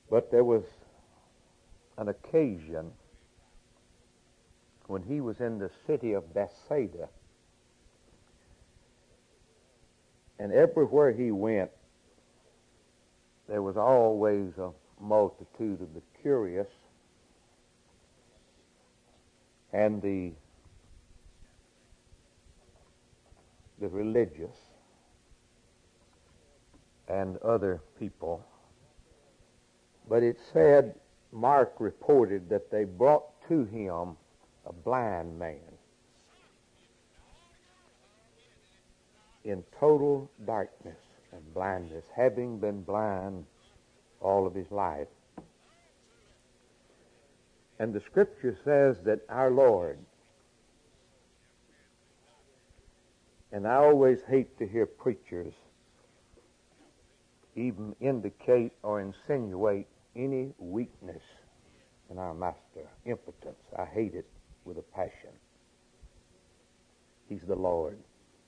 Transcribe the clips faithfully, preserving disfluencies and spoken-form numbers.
But there was an occasion when he was in the city of Bethsaida, and everywhere he went, there was always a multitude of the curious and the the religious and other people. But it said, Mark reported that they brought to him a blind man in total darkness and blindness, having been blind all of his life. And the Scripture says that our Lord, and I always hate to hear preachers even indicate or insinuate any weakness in our Master, impotence. I hate it with a passion. He's the Lord.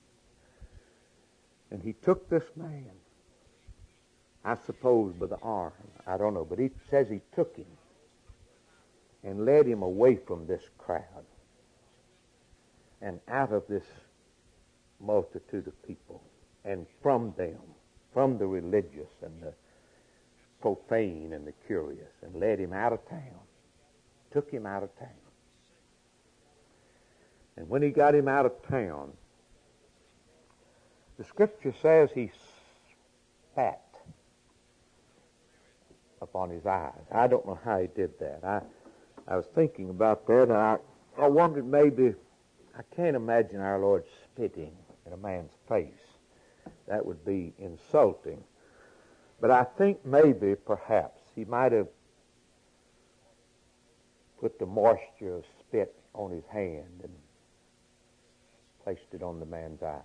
And he took this man, I suppose by the arm, I don't know, but he says he took him and led him away from this crowd and out of this multitude of people and from them, from the religious and the profane and the curious, and led him out of town, took him out of town. And when he got him out of town, the Scripture says he spat upon his eyes. I don't know how he did that. I I was thinking about that, and I, I wondered maybe, I can't imagine our Lord spitting in a man's face. That would be insulting. But I think maybe, perhaps, he might have put the moisture of spit on his hand and placed it on the man's eyes.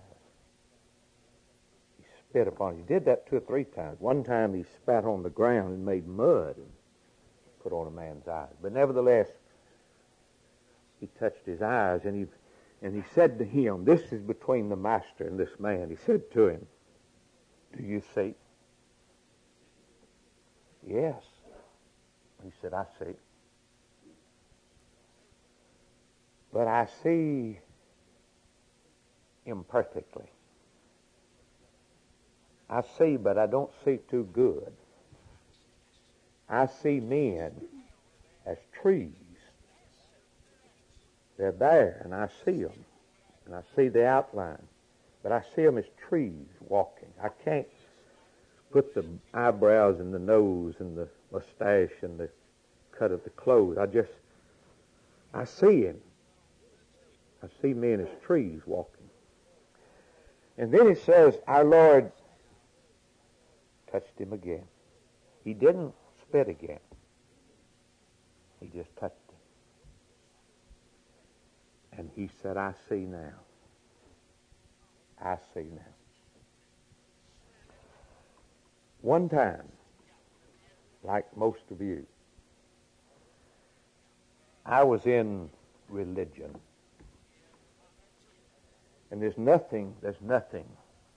He spit upon it. He did that two or three times. One time he spat on the ground and made mud and put on a man's eyes. But nevertheless, he touched his eyes, and he and he said to him, this is between the Master and this man. He said to him, do you see? Yes. He said, I see. But I see imperfectly. I see, but I don't see too good. I see men as trees. They're there, and I see them, and I see the outline. But I see them as trees walking. I can't put the eyebrows and the nose and the mustache and the cut of the clothes. I just, I see him. I see men as trees walking. And then it says, our Lord touched him again. He didn't spit again. He just touched him. And he said, I see now. I see now. One time, like most of you, I was in religion. And there's nothing, there's nothing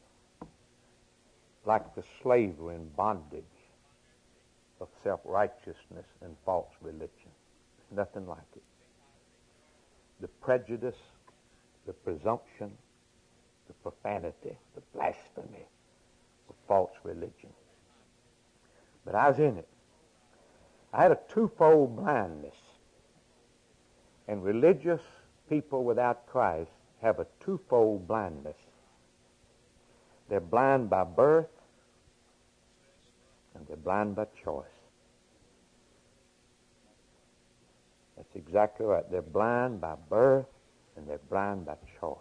like the slavery and bondage of self-righteousness and false religion. There's nothing like it. The prejudice, the presumption, the profanity, the blasphemy of false religion. But I was in it. I had a twofold blindness. And religious people without Christ have a twofold blindness. They're blind by birth and they're blind by choice. That's exactly right. They're blind by birth and they're blind by choice.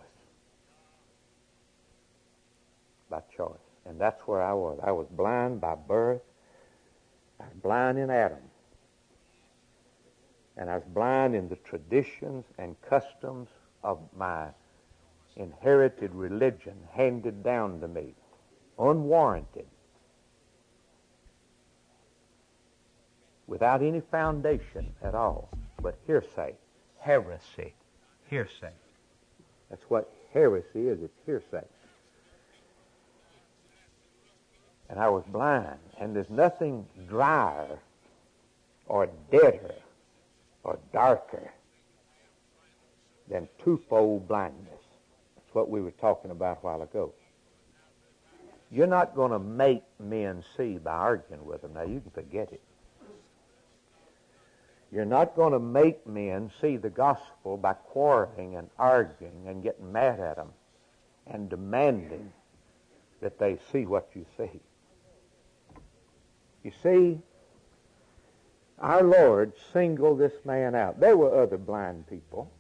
By choice. And that's where I was. I was blind by birth. I was blind in Adam. And I was blind in the traditions and customs of my inherited religion handed down to me, unwarranted, without any foundation at all, but hearsay, heresy, hearsay. That's what heresy is, it's hearsay. And I was blind, and there's nothing drier or deader or darker than twofold blindness. That's what we were talking about a while ago. You're not going to make men see by arguing with them. Now, you can forget it. You're not going to make men see the gospel by quarreling and arguing and getting mad at them and demanding that they see what you see. You see, our Lord singled this man out. There were other blind people.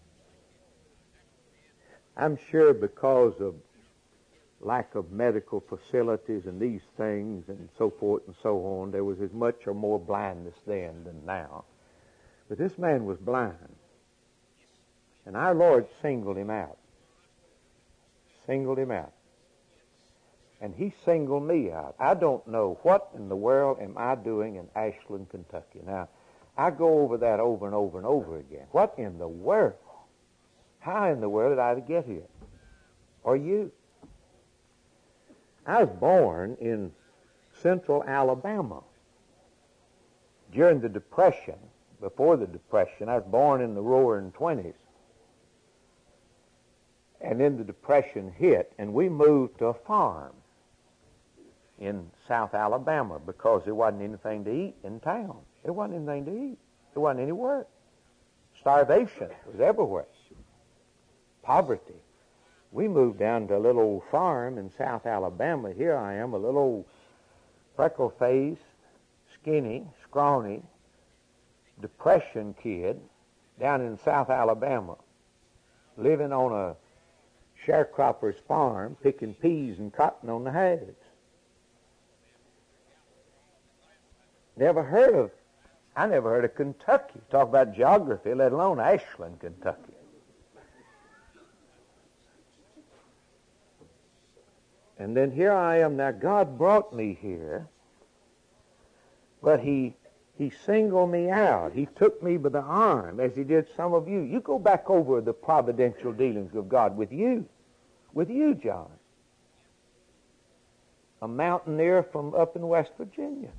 I'm sure because of lack of medical facilities and these things and so forth and so on, there was as much or more blindness then than now. But this man was blind. And our Lord singled him out. Singled him out. And he singled me out. I don't know what in the world am I doing in Ashland, Kentucky. Now, I go over that over and over and over again. What in the world? How in the world did I get here? Or you? I was born in central Alabama. During the Depression, before the Depression, I was born in the roaring twenties. And then the Depression hit, and we moved to a farm in South Alabama because there wasn't anything to eat in town. There wasn't anything to eat. There wasn't any work. Starvation was everywhere. Poverty. We moved down to a little old farm in South Alabama. Here I am, a little old freckle-faced, skinny, scrawny, Depression kid down in South Alabama, living on a sharecropper's farm, picking peas and cotton on the heads. Never heard of, I never heard of Kentucky. Talk about geography, let alone Ashland, Kentucky. And then here I am now. God brought me here, but he he singled me out. He took me by the arm, as he did some of you. You go back over the providential dealings of God with you, with you, John, a mountaineer from up in West Virginia.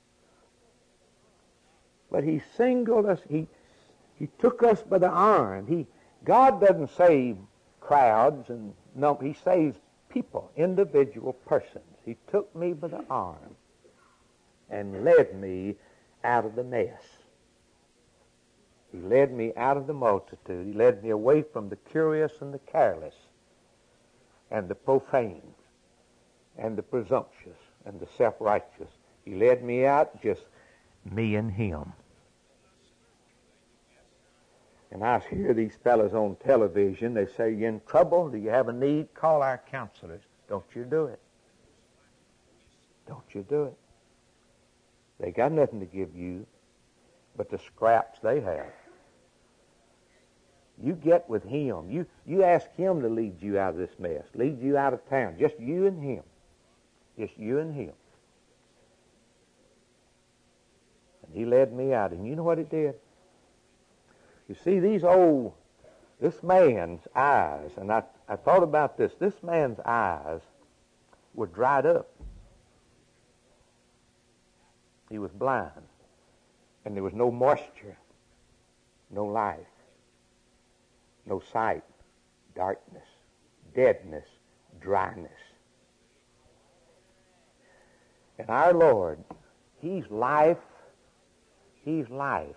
But he singled us. He he took us by the arm. He God doesn't save crowds, and no, he saves people, individual persons. He took me by the arm and led me out of the mess. He led me out of the multitude. He led me away from the curious and the careless and the profane and the presumptuous and the self-righteous. He led me out just me and him. And I hear these fellows on television, they say, "You in trouble? Do you have a need? Call our counselors." Don't you do it. Don't you do it. They got nothing to give you but the scraps they have. You get with him. You, you ask him to lead you out of this mess, lead you out of town. Just you and him. Just you and him. And he led me out. And you know what it did? You see, these old, this man's eyes, and I, I thought about this, this man's eyes were dried up. He was blind, and there was no moisture, no life, no sight, darkness, deadness, dryness. And our Lord, he's life, he's life.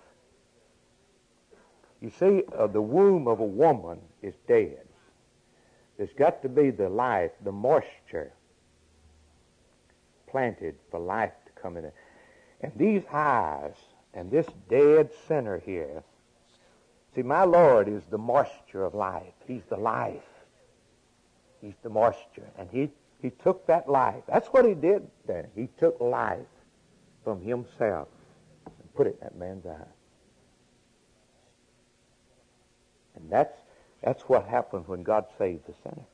You see, uh, the womb of a woman is dead. There's got to be the life, the moisture planted for life to come in. And these eyes and this dead sinner here, see, my Lord is the moisture of life. He's the life. He's the moisture. And he, he took that life. That's what he did there. He took life from himself and put it in that man's eye. And that's, that's what happens when God saves the sinner.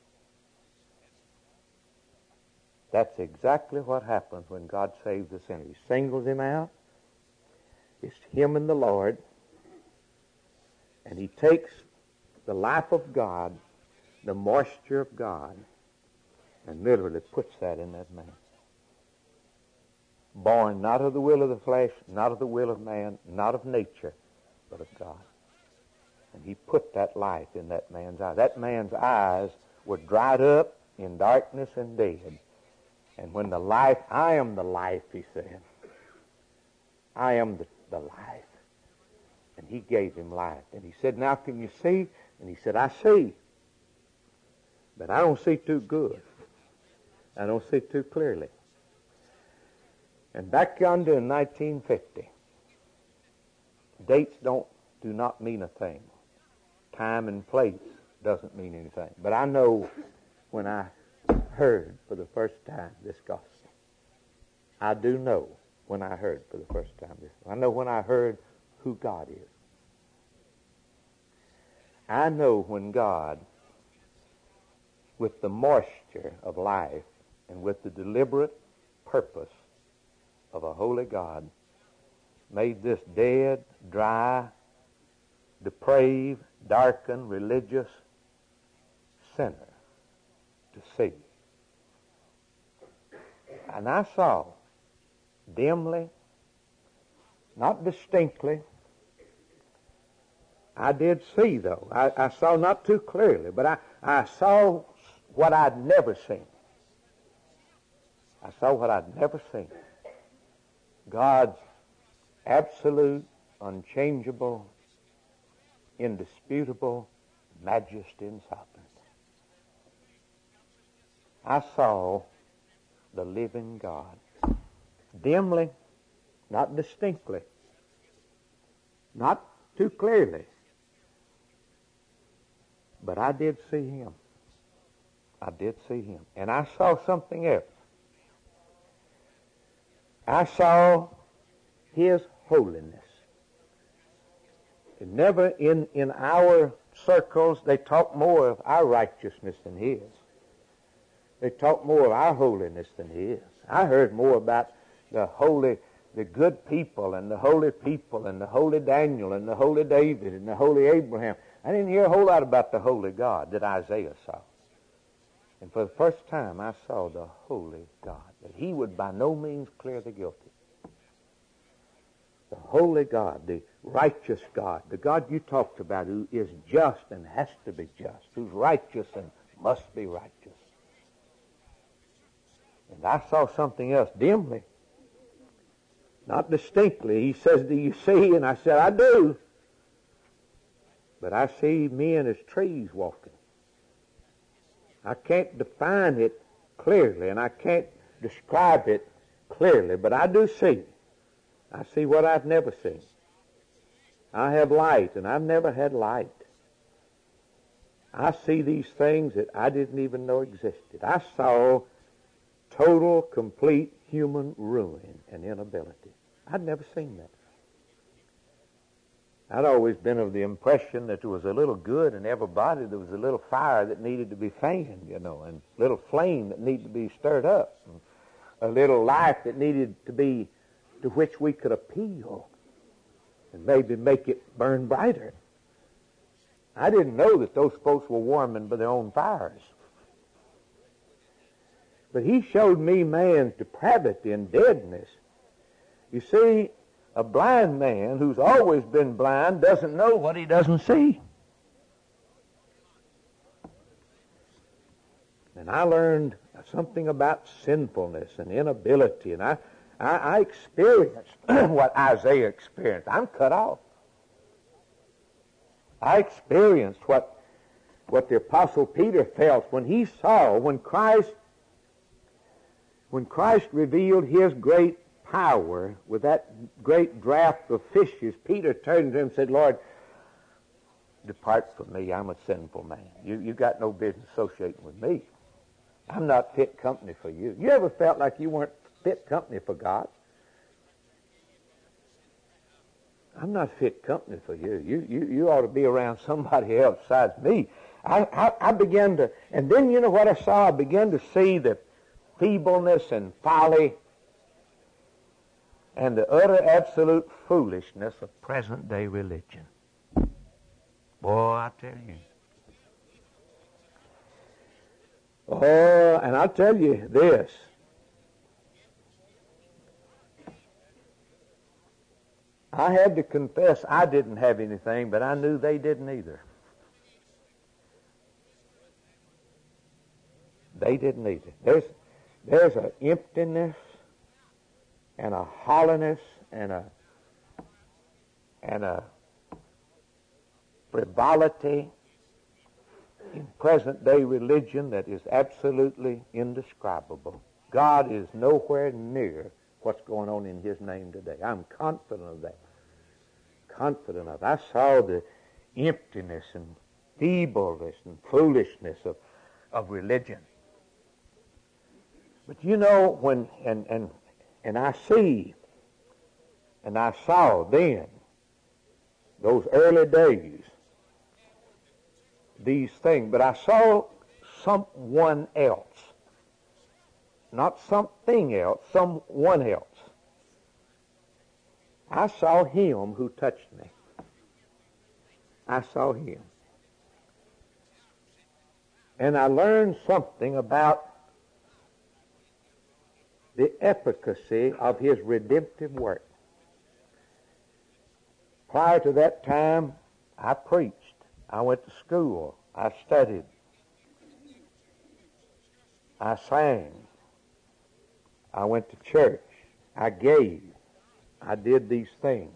That's exactly what happens when God saves the sinner. He singles him out. It's him and the Lord. And he takes the life of God, the moisture of God, and literally puts that in that man. born not of the will of the flesh, not of the will of man, not of nature, but of God. And he put that life in that man's eyes. That man's eyes were dried up in darkness and dead. And when the life, I am the life, he said. I am the, the life. And he gave him life. And he said, now can you see? And he said, I see. But I don't see too good. I don't see too clearly. And back yonder in nineteen fifty, dates don't do not mean a thing. Time and place doesn't mean anything. But I know when I heard for the first time this gospel. I do know when I heard for the first time this. I know when I heard who God is. I know when God, with the moisture of life and with the deliberate purpose of a holy God, made this dead, dry, depraved, darkened, religious sinner to see. And I saw dimly, not distinctly. I did see, though. I, I saw not too clearly, but I, I saw what I'd never seen. I saw what I'd never seen. God's absolute, unchangeable, indisputable majesty and sovereignty. I saw the living God. Dimly, not distinctly, not too clearly, but I did see him. I did see him. And I saw something else. I saw his holiness. And never in, in our circles, they talk more of our righteousness than his. They talk more of our holiness than his. I heard more about the holy, the good people and the holy people and the holy Daniel and the holy David and the holy Abraham. I didn't hear a whole lot about the holy God that Isaiah saw. And for the first time, I saw the holy God, that he would by no means clear the guilty. The holy God, the righteous God, the God you talked about who is just and has to be just, who's righteous and must be righteous. And I saw something else dimly, not distinctly. He says, do you see? And I said, I do. But I see men as trees walking. I can't define it clearly, and I can't describe it clearly, but I do see. I see what I've never seen. I have light, and I've never had light. I see these things that I didn't even know existed. I saw total, complete human ruin and inability. I'd never seen that. I'd always been of the impression that there was a little good in everybody. There was a little fire that needed to be fanned, you know, and a little flame that needed to be stirred up, and a little life that needed to be, to which we could appeal and maybe make it burn brighter. I didn't know that those folks were warming by their own fires. But he showed me man's depravity and deadness. You see, a blind man who's always been blind doesn't know what he doesn't see. And I learned something about sinfulness and inability, and I, I, I experienced what Isaiah experienced. I'm cut off. I experienced what, what the Apostle Peter felt when he saw, when Christ, when Christ revealed his great power with that great draught of fishes. Peter turned to him and said, Lord, depart from me, I'm a sinful man. You, you got no business associating with me. I'm not fit company for you. You ever felt like you weren't fit company for God? I'm not fit company for you. You, you, you ought to be around somebody else besides me. I, I, I began to, and then you know what I saw? I began to see the feebleness and folly and the utter absolute foolishness of present-day religion. Boy, I tell you. Oh, and I'll tell you this. I had to confess I didn't have anything, but I knew they didn't either. They didn't either. There's, there's an emptiness and a hollowness and a and a frivolity in present-day religion that is absolutely indescribable. God is nowhere near what's going on in His name today. I'm confident of that. Confident of it. I saw the emptiness and feebleness and foolishness of, of religion. But you know, when, and, and, and I see, and I saw then, those early days, these things, but I saw someone else. Not something else, someone else. I saw Him who touched me. I saw Him. And I learned something about the efficacy of His redemptive work. Prior to that time, I preached. I went to school. I studied. I sang. I went to church. I gave. I did these things.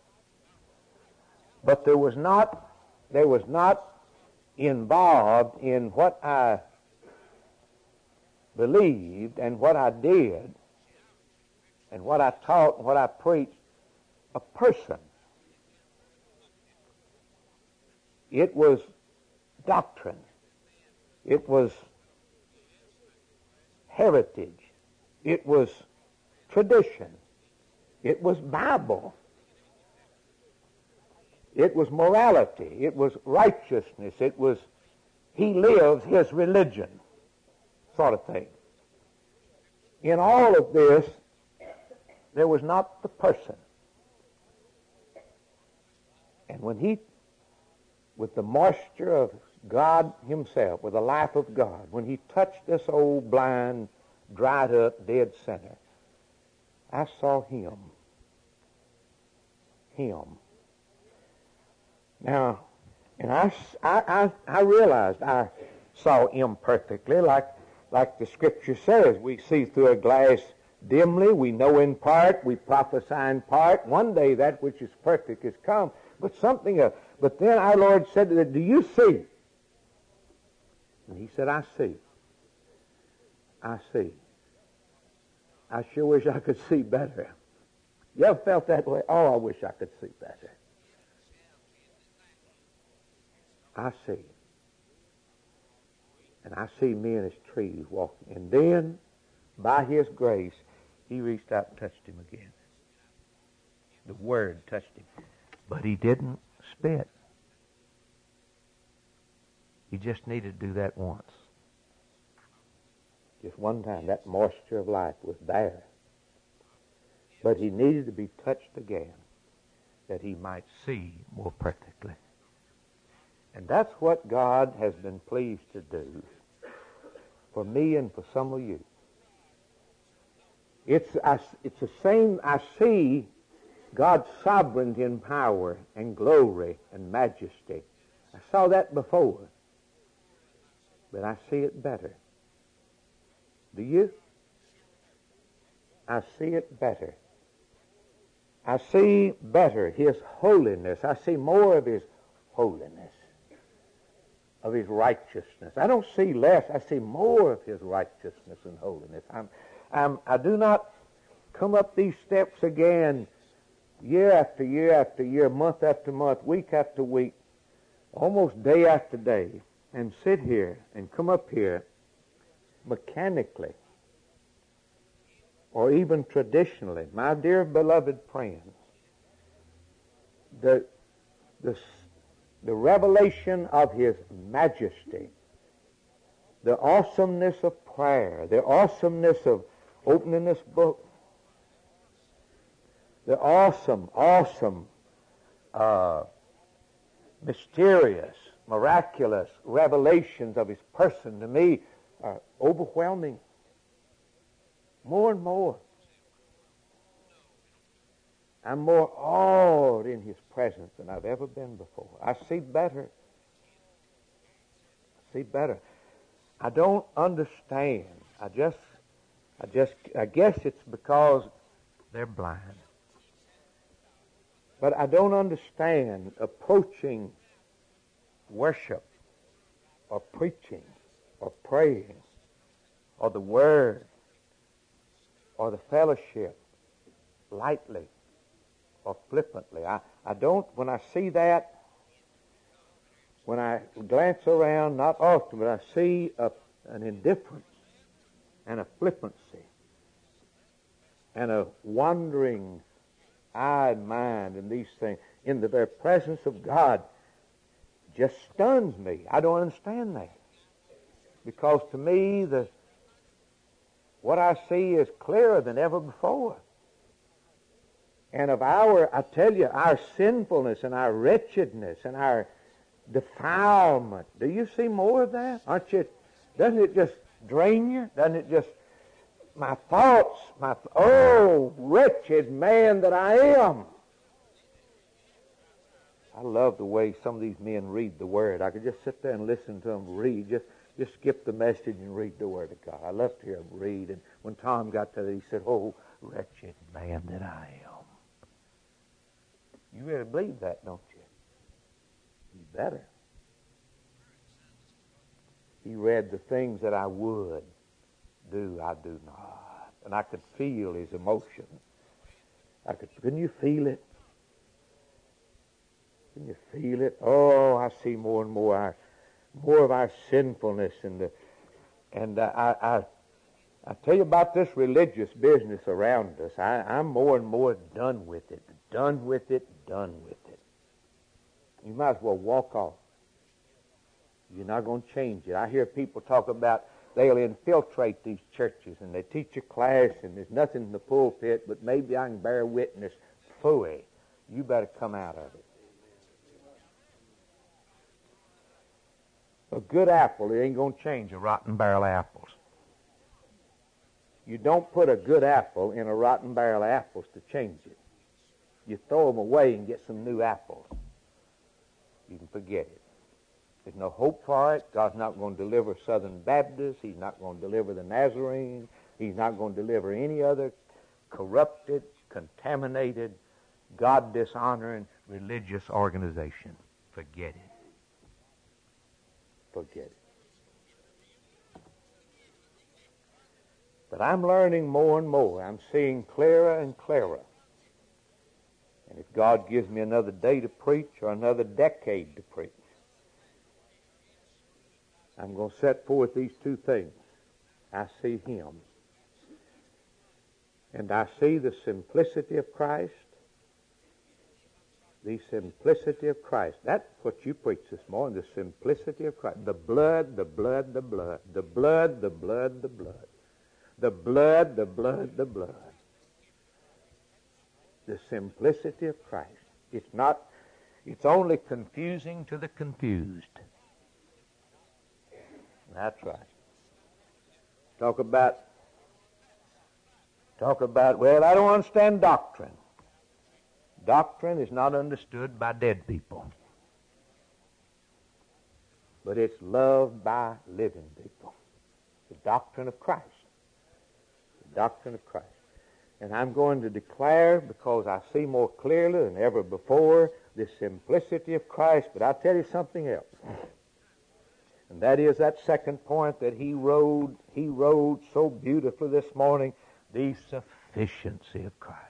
But there was not, there was not involved in what I believed and what I did and what I taught and what I preached a person. It was doctrine. It was heritage. It was tradition. It was Bible. It was morality. It was righteousness. It was He lives His religion sort of thing. In all of this, there was not the person. And when He, with the moisture of God Himself, with the life of God, when He touched this old blind, dried up, dead sinner, I saw Him. Him. Now, and I, I, I, I realized I saw imperfectly, like, like the Scripture says. We see through a glass dimly, we know in part, we prophesy in part. One day that which is perfect is come. But something else. But then our Lord said to them, do you see? And He said, I see. I see. I sure wish I could see better. You ever felt that way? Oh, I wish I could see better. I see. And I see men as trees walking. And then, by His grace, He reached out and touched him again. The Word touched him. But he didn't spit. He just needed to do that once. Just one time. That moisture of life was there. But he needed to be touched again that he might see more perfectly. And that's what God has been pleased to do for me and for some of you. It's, I, it's the same, I see God's sovereignty and power and glory and majesty. I saw that before, but I see it better. Do you? I see it better. I see better His holiness. I see more of His holiness, of His righteousness. I don't see less. I see more of His righteousness and holiness. I'm, I'm, I do not come up these steps again year after year after year, month after month, week after week, almost day after day, and sit here and come up here mechanically or even traditionally. My dear beloved friends, the, the, the revelation of His majesty, the awesomeness of prayer, the awesomeness of opening this book, the awesome, awesome, uh, mysterious, miraculous revelations of His person to me are overwhelming. More and more. I'm more awed in His presence than I've ever been before. I see better. I see better. I don't understand. I just, I just, I guess it's because they're blind. But I don't understand approaching worship or preaching or praying or the Word or the fellowship lightly or flippantly. I, I don't, when I see that, when I glance around, not often, but I see a, an indifference and a flippancy and a wandering eye and mind and these things in the very presence of God just stuns me. I don't understand that. Because to me, the what I see is clearer than ever before. And of our, I tell you, our sinfulness and our wretchedness and our defilement. Do you see more of that? Aren't you? Doesn't it just drain you? Doesn't it just, my thoughts, my, oh, wretched man that I am. I love the way some of these men read the Word. I could just sit there and listen to them read. Just just skip the message and read the Word of God. I love to hear them read. And when Tom got to that, he said, oh, wretched man that I am. You really believe that, don't you? You better. He read the things that I would do, I do not. And I could feel his emotion. I could, couldn't you feel it? Can you feel it? Oh, I see more and more our, more of our sinfulness, and the, and uh, I, I, I tell you about this religious business around us. I, I'm more and more done with it, done with it, done with it. You might as well walk off. You're not going to change it. I hear people talk about they'll infiltrate these churches and they teach a class and there's nothing in the pulpit, but maybe I can bear witness. Phooey, you better come out of it. A good apple, it ain't going to change a rotten barrel of apples. You don't put a good apple in a rotten barrel of apples to change it. You throw them away and get some new apples. You can forget it. There's no hope for it. God's not going to deliver Southern Baptists. He's not going to deliver the Nazarenes. He's not going to deliver any other corrupted, contaminated, God-dishonoring religious organization. Forget it. Forget it. But I'm learning more and more. I'm seeing clearer and clearer. And if God gives me another day to preach or another decade to preach, I'm going to set forth these two things. I see Him. And I see the simplicity of Christ. The simplicity of Christ. That's what you preached this morning, the simplicity of Christ. The blood, the blood, the blood. The blood, the blood, the blood. The blood, the blood, the blood. The simplicity of Christ. It's not, it's only confusing to the confused. That's right. Talk about, talk about, well, I don't understand doctrine. Doctrine is not understood by dead people. But it's loved by living people. The doctrine of Christ. The doctrine of Christ. And I'm going to declare, because I see more clearly than ever before, the simplicity of Christ. But I'll tell you something else. And that is that second point that he wrote, he wrote so beautifully this morning, the sufficiency of Christ.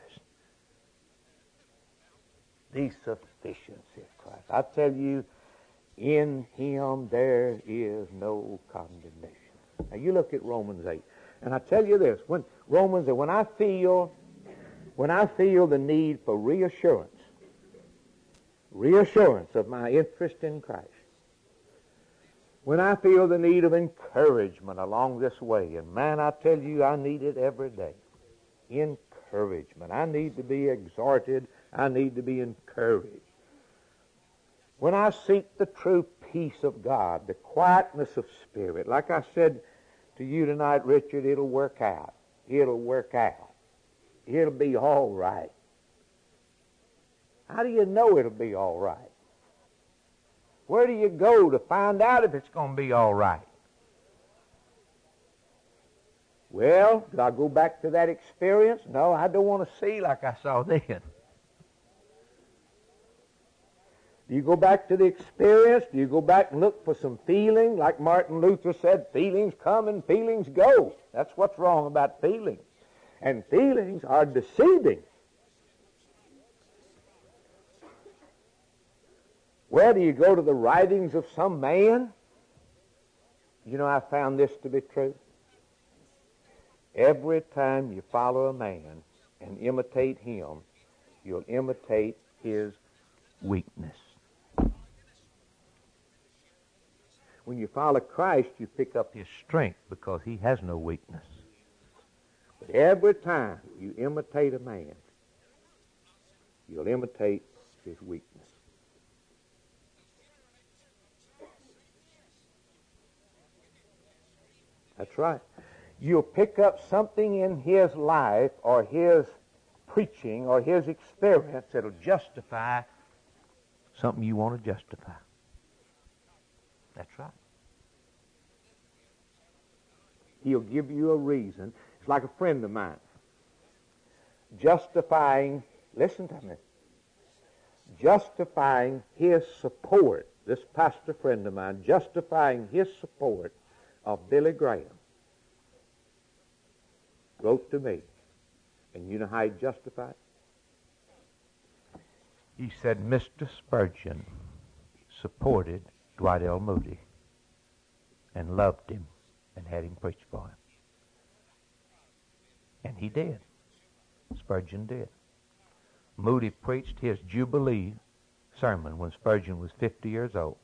The sufficiency of Christ. I tell you, in Him there is no condemnation. Now you look at Romans eight, and I tell you this: when Romans, when I feel, when I feel the need for reassurance, reassurance of my interest in Christ, when I feel the need of encouragement along this way, and man, I tell you, I need it every day. Encouragement. I need to be exhorted. I need to be encouraged. When I seek the true peace of God, the quietness of spirit, like I said to you tonight, Richard, it'll work out. It'll work out. It'll be all right. How do you know it'll be all right? Where do you go to find out if it's going to be all right? Well, do I go back to that experience? No, I don't want to see like I saw then. Do you go back to the experience? Do you go back and look for some feeling? Like Martin Luther said, feelings come and feelings go. That's what's wrong about feelings. And feelings are deceiving. Well, do you go to the writings of some man? You know, I found this to be true. Every time you follow a man and imitate him, you'll imitate his weakness. When you follow Christ, you pick up his strength because he has no weakness. But every time you imitate a man, you'll imitate his weakness. That's right. You'll pick up something in his life or his preaching or his experience that'll justify something you want to justify. That's right. He'll give you a reason. It's like a friend of mine. Justifying, listen to me, justifying his support, this pastor friend of mine, justifying his support of Billy Graham, wrote to me. And you know how he justified it? He said, Mister Spurgeon supported Dwight L. Moody and loved him and had him preach for him. And he did. Spurgeon did. Moody preached his Jubilee sermon when Spurgeon was fifty years old.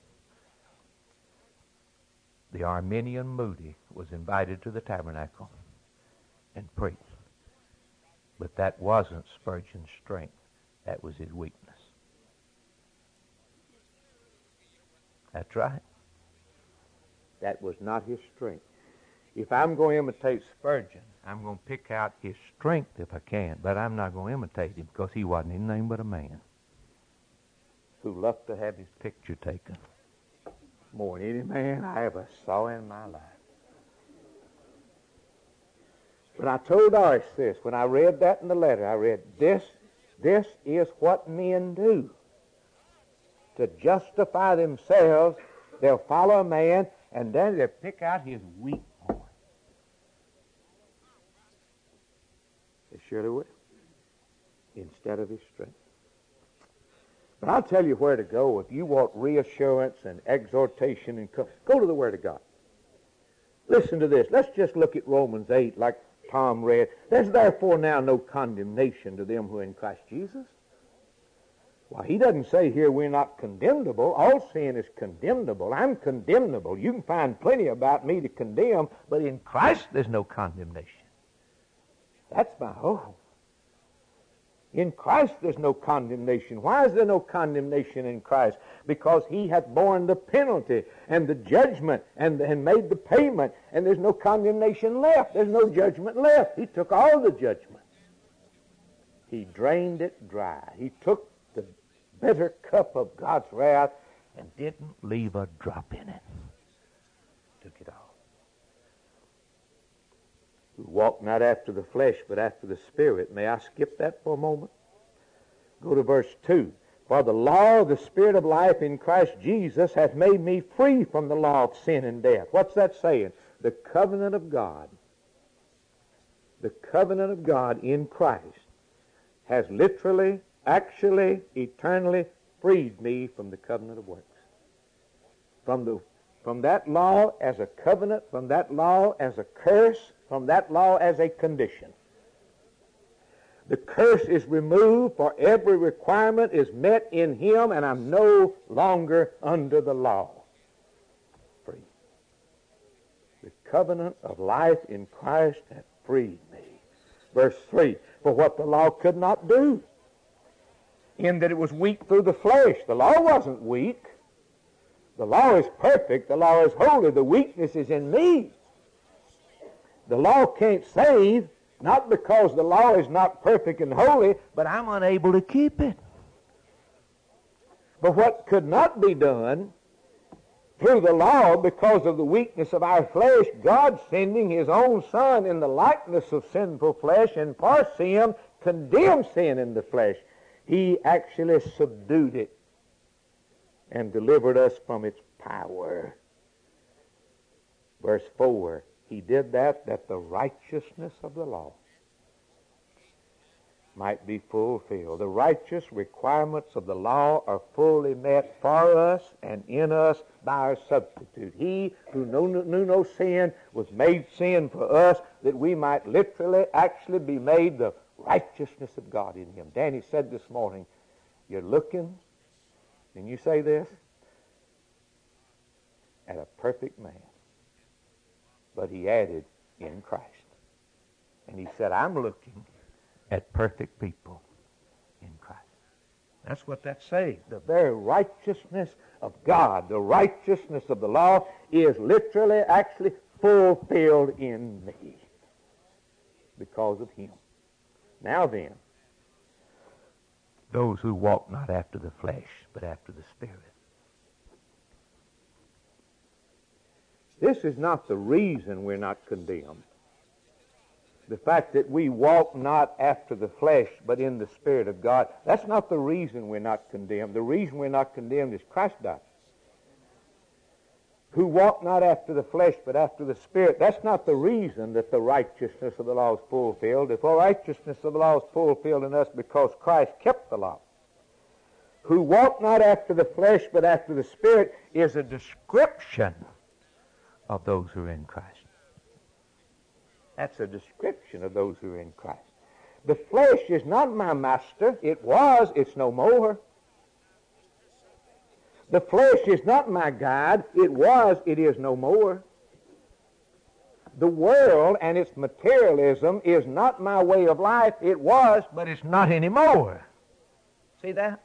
The Arminian Moody was invited to the tabernacle and preached. But that wasn't Spurgeon's strength. That was his weakness. That's right. That was not his strength. If I'm going to imitate Spurgeon, I'm going to pick out his strength if I can, but I'm not going to imitate him because he wasn't anything but a man who loved to have his picture taken more than any man I ever saw in my life. But I told Doris this, when I read that in the letter, I read, this, this is what men do. To justify themselves, they'll follow a man, and then they'll pick out his weak point. They surely will, instead of his strength. But I'll tell you where to go if you want reassurance and exhortation and co- go to the Word of God. Listen to this. Let's just look at Romans eight like Tom read. There's therefore now no condemnation to them who are in Christ Jesus. Well, he doesn't say here we're not condemnable. All sin is condemnable. I'm condemnable. You can find plenty about me to condemn, but in Christ there's no condemnation. That's my hope. In Christ there's no condemnation. Why is there no condemnation in Christ? Because he hath borne the penalty and the judgment and, and made the payment, and there's no condemnation left. There's no judgment left. He took all the judgment. He drained it dry. He took the bitter cup of God's wrath and didn't leave a drop in it. Took it all. Who walk not after the flesh, but after the Spirit. May I skip that for a moment? Go to verse two. For the law of the Spirit of life in Christ Jesus hath made me free from the law of sin and death. What's that saying? The covenant of God, the covenant of God in Christ has literally, actually, eternally freed me from the covenant of works. From the From that law as a covenant, from that law as a curse, from that law as a condition. The curse is removed, for every requirement is met in him, and I'm no longer under the law. Free. The covenant of life in Christ hath freed me. Verse three, for what the law could not do, in that it was weak through the flesh. The law wasn't weak. The law is perfect. The law is holy. The weakness is in me. The law can't save, not because the law is not perfect and holy, but I'm unable to keep it. But what could not be done through the law because of the weakness of our flesh, God sending His own Son in the likeness of sinful flesh, and for sin, condemned sin in the flesh. He actually subdued it and delivered us from its power. Verse four, He did that that the righteousness of the law might be fulfilled. The righteous requirements of the law are fully met for us and in us by our substitute. He who knew, knew no sin was made sin for us, that we might literally actually be made the righteousness of God in Him. Danny said this morning, you're looking, can you say this? At a perfect man. But he added, in Christ. And he said, I'm looking at perfect people in Christ. That's what that's saying. The very righteousness of God, the righteousness of the law, is literally, actually fulfilled in me because of Him. Now then, those who walk not after the flesh, but after the Spirit. This is not the reason we're not condemned. The fact that we walk not after the flesh, but in the Spirit of God, that's not the reason we're not condemned. The reason we're not condemned is Christ died. Who walk not after the flesh, but after the Spirit. That's not the reason that the righteousness of the law is fulfilled. If the righteousness of the law is fulfilled in us because Christ kept the law. Who walk not after the flesh, but after the Spirit is a description of those who are in Christ. That's a description of those who are in Christ. The flesh is not my master. It was, it's no more. The flesh is not my guide. It was, it is no more. The world and its materialism is not my way of life. It was, but it's not anymore. See that?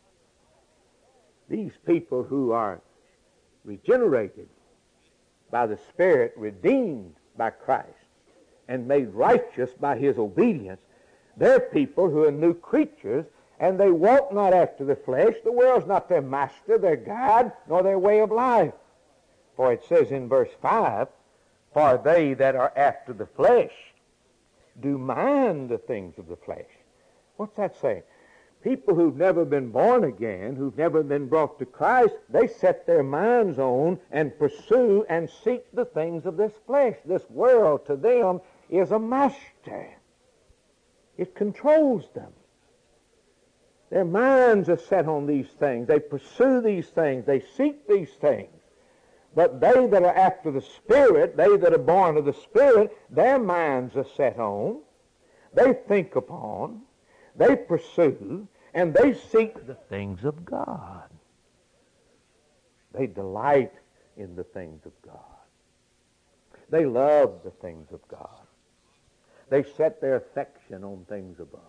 These people who are regenerated by the Spirit, redeemed by Christ, and made righteous by His obedience, they're people who are new creatures, and they walk not after the flesh. The world's not their master, their guide, nor their way of life. For it says in verse five, for they that are after the flesh do mind the things of the flesh. What's that saying? People who've never been born again, who've never been brought to Christ, they set their minds on and pursue and seek the things of this flesh. This world to them is a master. It controls them. Their minds are set on these things. They pursue these things. They seek these things. But they that are after the Spirit, they that are born of the Spirit, their minds are set on. They think upon. They pursue. And they seek the things of God. They delight in the things of God. They love the things of God. They set their affection on things above.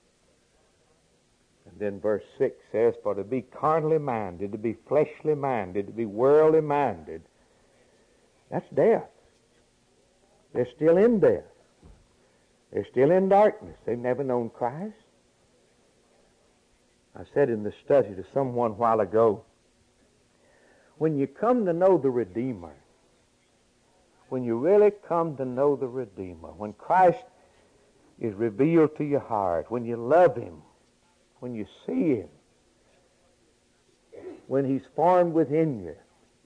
And then verse six says, for to be carnally minded, to be fleshly minded, to be worldly minded, that's death. They're still in death. They're still in darkness. They've never known Christ. I said in the study to someone a while ago, when you come to know the Redeemer, when you really come to know the Redeemer, when Christ is revealed to your heart, when you love Him, when you see Him, when He's formed within you,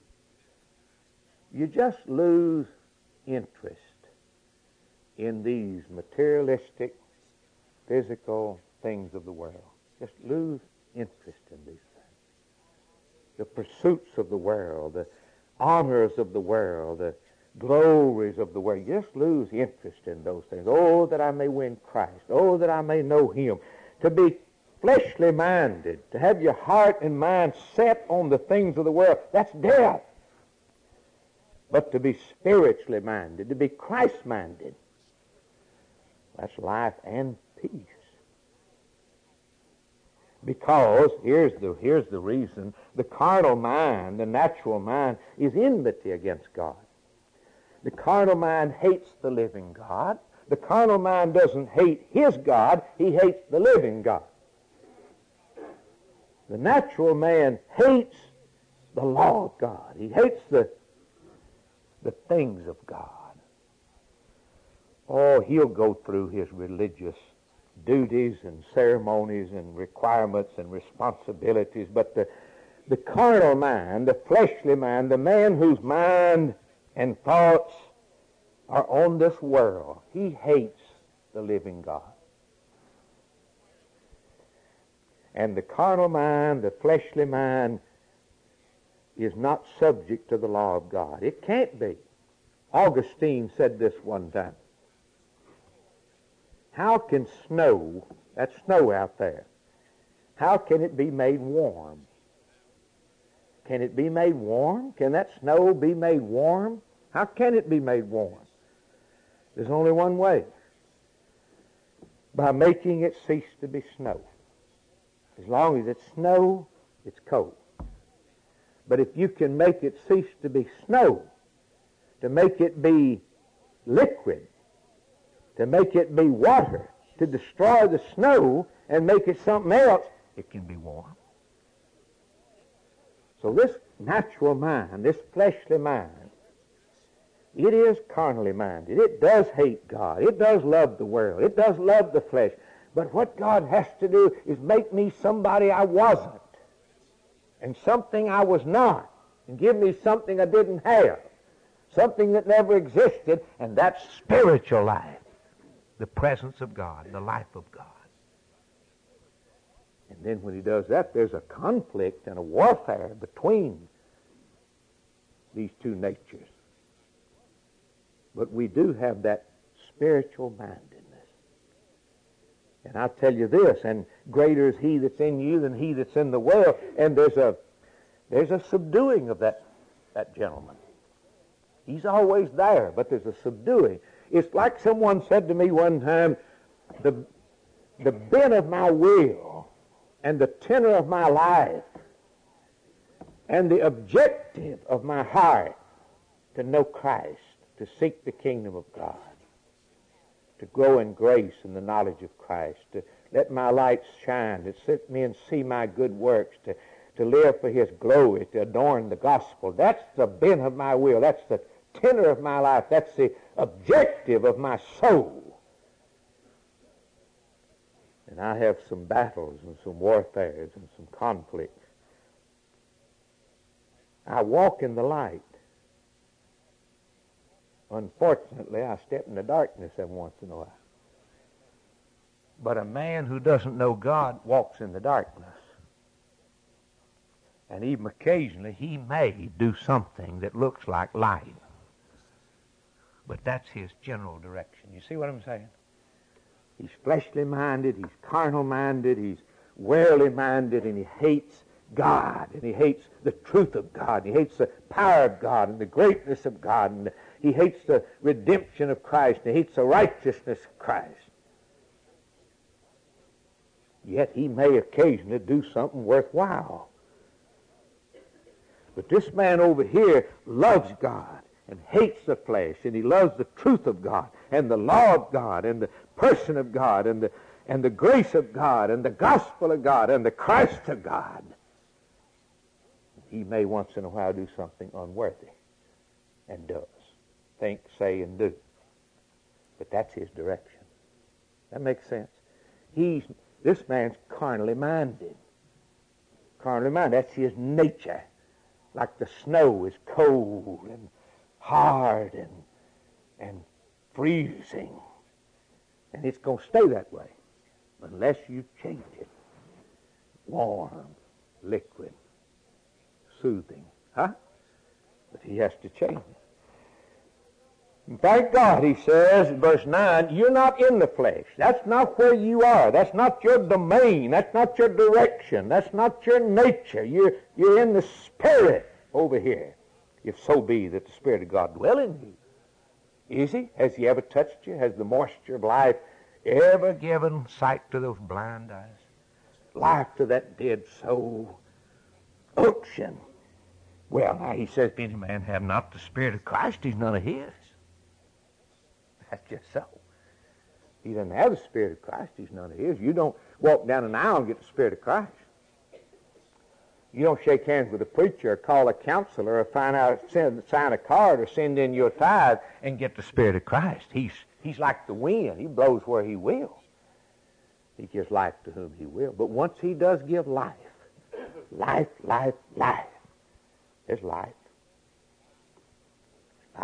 you just lose interest in these materialistic, physical things of the world. Just lose interest in these things. The pursuits of the world, the honors of the world, the glories of the world. You just lose interest in those things. Oh, that I may win Christ. Oh, that I may know Him. To be fleshly minded, to have your heart and mind set on the things of the world, that's death. But to be spiritually minded, to be Christ-minded, that's life and peace. Because, here's the, here's the reason, the carnal mind, the natural mind, is enmity against God. The carnal mind hates the living God. The carnal mind doesn't hate his God, he hates the living God. The natural man hates the law of God. He hates the, the things of God. Oh, he'll go through his religious duties and ceremonies and requirements and responsibilities, but the, the carnal mind, the fleshly mind, the man whose mind and thoughts are on this world, he hates the living God. And the carnal mind, the fleshly mind, is not subject to the law of God. It can't be. Augustine said this one time. How can snow, that's snow out there, how can it be made warm? Can it be made warm? Can that snow be made warm? How can it be made warm? There's only one way. By making it cease to be snow. As long as it's snow, it's cold. But if you can make it cease to be snow, to make it be liquid, to make it be water, to destroy the snow and make it something else, it can be warm. So this natural mind, this fleshly mind, it is carnally minded. It does hate God. It does love the world. It does love the flesh. But what God has to do is make me somebody I wasn't and something I was not, and give me something I didn't have, something that never existed, and that's spiritual life, the presence of God, the life of God. And then when he does that, there's a conflict and a warfare between these two natures. But we do have that spiritual mindedness. And I'll tell you this, and greater is he that's in you than he that's in the world. And there's a there's a subduing of that, that gentleman. He's always there, but there's a subduing. It's like someone said to me one time, the, the bent of my will and the tenor of my life and the objective of my heart to know Christ, to seek the kingdom of God, to grow in grace and the knowledge of Christ, to let my light shine, to sit me and see my good works, to, to live for his glory, to adorn the gospel. That's the bent of my will. That's the tenor of my life. That's the objective of my soul. And I have some battles and some warfares and some conflicts. I walk in the light. Unfortunately, I step in the darkness every once in a while. But a man who doesn't know God walks in the darkness. And even occasionally he may do something that looks like light. But that's his general direction. You see what I'm saying? He's fleshly minded, he's carnal minded, he's worldly minded, and he hates God, and he hates the truth of God, and he hates the power of God, and the greatness of God, and he hates the redemption of Christ, and he hates the righteousness of Christ. Yet he may occasionally do something worthwhile. But this man over here loves God and hates the flesh, and he loves the truth of God and the law of God and the person of God and the, and the grace of God and the gospel of God and the Christ of God. He may once in a while do something unworthy, and does. Think, say, and do. But that's his direction. That makes sense. He's, this man's carnally minded. Carnally minded, that's his nature. Like the snow is cold and hard and, and freezing. And it's going to stay that way unless you change it. Warm, liquid, soothing. Huh? But he has to change it. And thank God, he says in verse nine, you're not in the flesh. That's not where you are. That's not your domain. That's not your direction. That's not your nature. You're, you're in the Spirit over here. If so be that the Spirit of God dwell in you. Is he? Has he ever touched you? Has the moisture of life ever given sight to those blind eyes? Life to that dead soul? Unction. Well, now he says, if any man have not the Spirit of Christ, he's none of his. That's just so. He doesn't have the Spirit of Christ, he's none of his. You don't walk down an aisle and get the Spirit of Christ. You don't shake hands with a preacher or call a counselor or find out, send, sign a card or send in your tithe and get the Spirit of Christ. He's, he's like the wind. He blows where he will. He gives life to whom he will. But once he does give life, life, life, life, there's life. Life.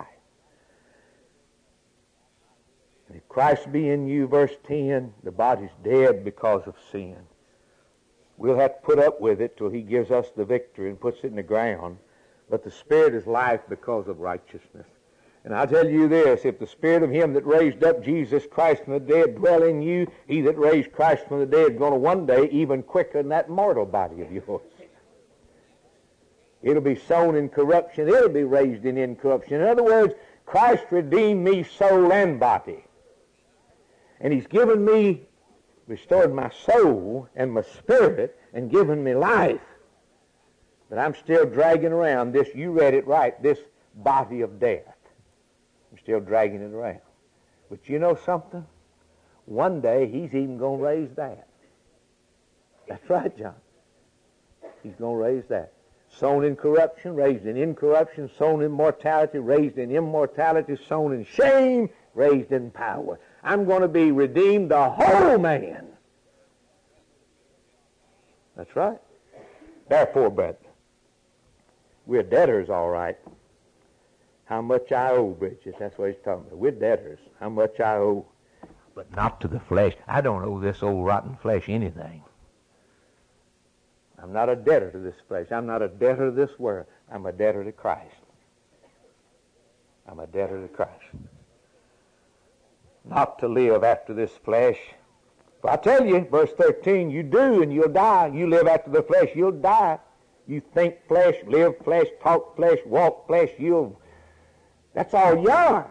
And if Christ be in you, verse ten, the body's dead because of sin. We'll have to put up with it till he gives us the victory and puts it in the ground. But the Spirit is life because of righteousness. And I tell you this, if the Spirit of him that raised up Jesus Christ from the dead dwell in you, he that raised Christ from the dead is going to one day even quicken that mortal body of yours. It'll be sown in corruption. It'll be raised in incorruption. In other words, Christ redeemed me soul and body. And he's given me, restored my soul and my spirit and given me life. But I'm still dragging around this, you read it right, this body of death. I'm still dragging it around. But you know something? One day he's even going to raise that. That's right, John. He's going to raise that. Sown in corruption, raised in incorruption, sown in mortality, raised in immortality, sown in shame, raised in power. I'm going to be redeemed the whole man. That's right. Therefore, brethren, we're debtors, all right. How much I owe, Bridget. That's what he's talking about. We're debtors. How much I owe. But not to the flesh. I don't owe this old rotten flesh anything. I'm not a debtor to this flesh. I'm not a debtor to this world. I'm a debtor to Christ. I'm a debtor to Christ. Not to live after this flesh. For I tell you, verse thirteen, you do and you'll die. You live after the flesh, you'll die. You think flesh, live flesh, talk flesh, walk flesh, you'll... That's all you are.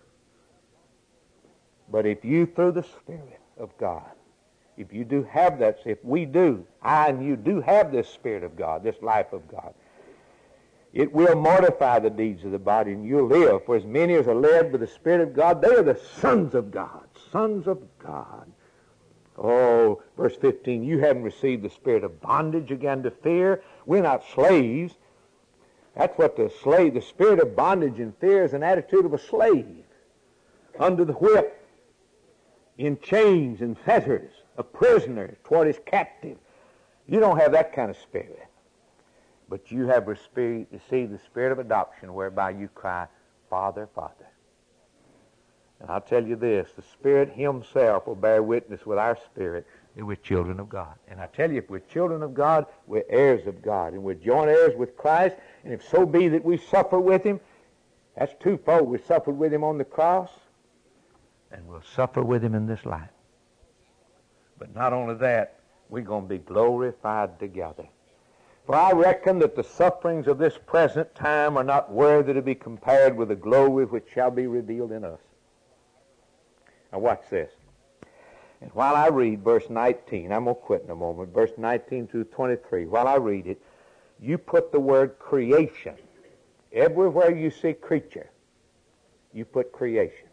But if you, through the Spirit of God, if you do have that, if we do, I and you do have this Spirit of God, this life of God, it will mortify the deeds of the body, and you'll live. For as many as are led by the Spirit of God, they are the sons of God. Sons of God. Oh, verse fifteen, you haven't received the spirit of bondage again to fear. We're not slaves. That's what the slave, the spirit of bondage and fear is an attitude of a slave. Under the whip, in chains and fetters, a prisoner toward his captive. You don't have that kind of spirit. But you have received the spirit of adoption whereby you cry, Father, Father. And I'll tell you this, the Spirit himself will bear witness with our spirit that we're children of God. And I tell you, if we're children of God, we're heirs of God. And we're joint heirs with Christ. And if so be that we suffer with him, that's twofold. We suffered with him on the cross, and we'll suffer with him in this life. But not only that, we're going to be glorified together. For I reckon that the sufferings of this present time are not worthy to be compared with the glory which shall be revealed in us. Now watch this. And while I read verse nineteen, I'm going to quit in a moment, verse nineteen through twenty-three, while I read it, you put the word creation. Everywhere you see creature, you put creation.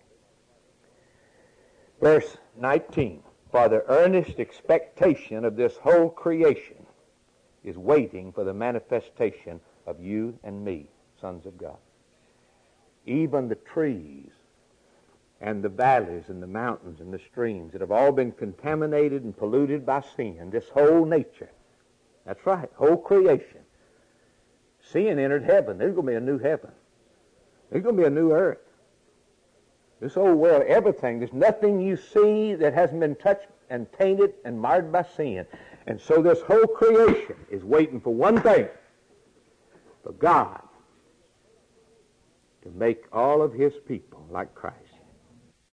Verse nineteen, for the earnest expectation of this whole creation is waiting for the manifestation of you and me, sons of God. Even the trees and the valleys and the mountains and the streams that have all been contaminated and polluted by sin, this whole nature, that's right, whole creation. Sin entered heaven. There's going to be a new heaven. There's going to be a new earth. This old world, everything, there's nothing you see that hasn't been touched and tainted and marred by sin. And so this whole creation is waiting for one thing, for God to make all of his people like Christ.